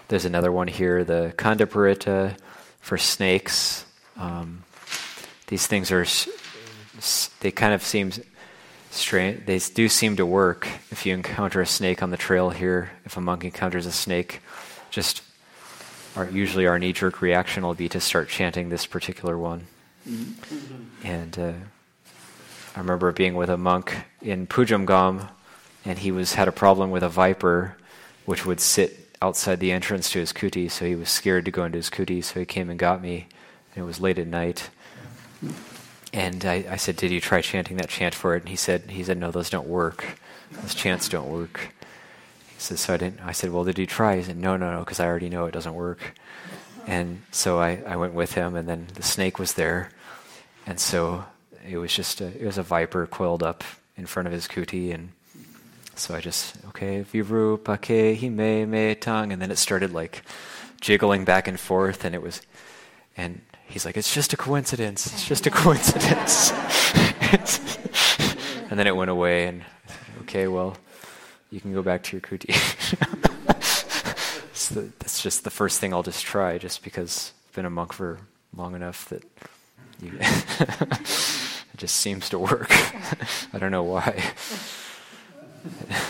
There's another one here, the Kandaparita for snakes. These things are, they kind of seem strange. They do seem to work. If you encounter a snake on the trail here, if a monk encounters a snake, usually our knee-jerk reaction will be to start chanting this particular one. And I remember being with a monk in Pujamgam, and he had a problem with a viper, which would sit outside the entrance to his kuti, so he was scared to go into his kuti, so he came and got me, and it was late at night. And I said, did you try chanting that chant for it? And he said, no, those don't work. Those chants don't work. He said, so I didn't. I said, well, did you try? He said, no, because I already know it doesn't work. And so I went with him, and then the snake was there. And so it was a viper coiled up in front of his kuti, and so I just, okay, Vivrupa hime me tang, and then it started like jiggling back and forth, and he's like, it's just a coincidence. It's just a coincidence. And then it went away, and I said, okay, well, you can go back to your kuti. That's just the first thing I'll just try, just because I've been a monk for long enough that it just seems to work. I don't know why.